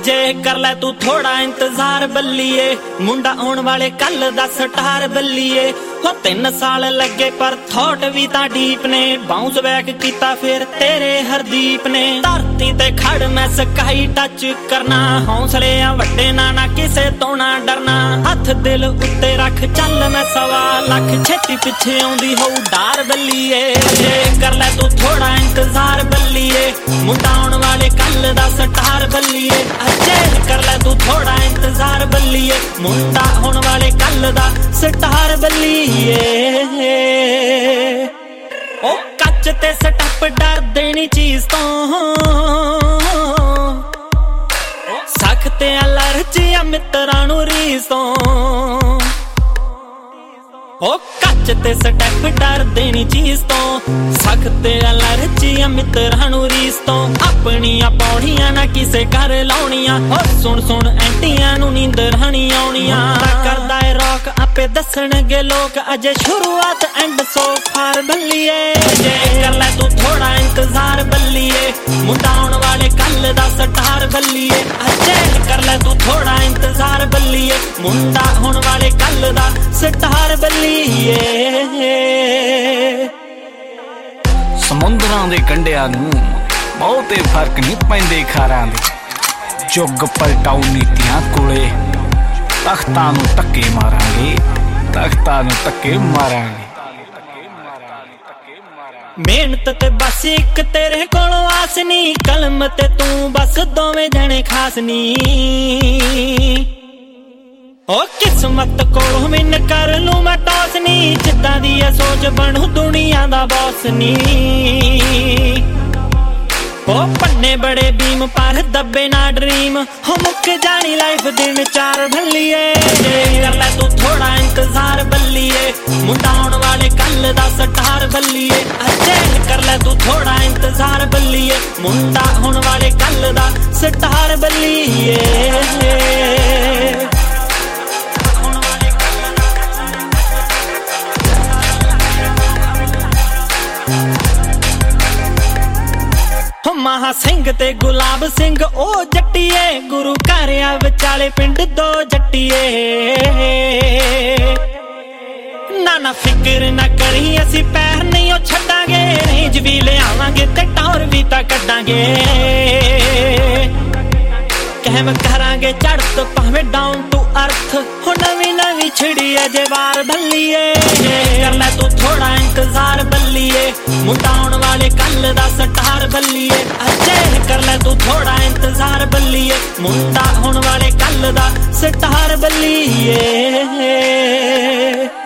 अजे कर लै तू थोड़ा इंतजार बल्लिए, मुंडा आउण वाले कल दा स्टार बल्लिए। हो 3 साल लगे पर थॉट भी तां डीप ने, बाउंस बैक कीता फिर तेरे हरदीप ने। धरती ते खड़ मैं स्काई टच करना, हौसले आ वड्डे ना किसे तो ना डरना। हथ दिल उत्ते रख चल मैं 1.25 लाख, छेती पिछे आउंदी होऊ डार बल्लिए। अजे कर लै तू थोड़ा इंतजार बल्लिए, मुंडा आउण वाले कल दा स्टार बल्लिए। अजे कर लै तू थोड़ा इंतजार बल्लिए, मुंडा होण वाले कल दा स्टार बल्लिए। ओ कच ते स्टैप डर देनी चीज तो, सख्त अलर्जी मित्रां नूं रीस तो। ओ कच ते स्टैप डर देनी चीज तो, सख्त अलर्जी मित्रां नूं रीस तो। अपनियां पौड़ियां ना किसे घर लाउणियां, ओ सुन सुन एंटियां नूं नींदर हनी आउणियां। करदा ए रॉक आपे दसणगे लोक, अजे शुरुआत एंड सो फार बल्लिए। अजे कर लै तू थोड़ा इंतजार बल्लिए, मुंडा आउण वाले कल दा स्टार बल्लिए। अजे कर लै तू थोड़ा इंतजार बल्लिए, मुंडा होण वाले कल दा स्टार बल्लिए। समुंदरां दे कंढियां नूं बहुते फर्क नहीं पैंदे खारां दे, जुग पलटाऊ नीतियां कोले। तख्तां नूं धक्के मारांगे, तख्तां नूं धक्के मारांगे। मेहनत ते बस एक तेरे कोलों आस नी, कलम ते तू बस दोवें जने खास नी। ओ किस्मत कोलों मिन कर लूं मैं टॉस नी, जिद्दां दी ऐ सोच बनू दुनिया दा बॉस नी। ओ पन्ने बड़े बीम पर दबे ना ड्रीम, हो मुक जानी लाइफ दिन 4 भल्लिए। कर लै तू थोड़ा इंतजार बल्लिए, मुंडा आउण वाले कल दा स्टार बल्लिए। अजे कर लै तू थोड़ा इंतजार बल्लिए, मुंडा होण वाले कल दा स्टार बल्लिए। महा सिंह ते गुलाब सिंह ओ जट्टिए, गुरु घर आ विचाले पिंड 2 जट्टिए। ना फिक्र ना करी असी पैर नहीं छड्डांगे, रेंज भी ले आवांगे ते टॉर भी तां कड्डांगे। कहम करांगे चढ़त भावें डाउन टू अर्थ, हो नवी नवी छिड़ी अजे वार भल्लिए। कर लै तू थोड़ा इंतजार बल्लिए, मुंडा आउण वाले कल दा स्टार बल्लिए। अजे कर लै तू थोड़ा इंतजार बल्लिए, मुंडा होण वाले कल दा स्टार बल्लिए।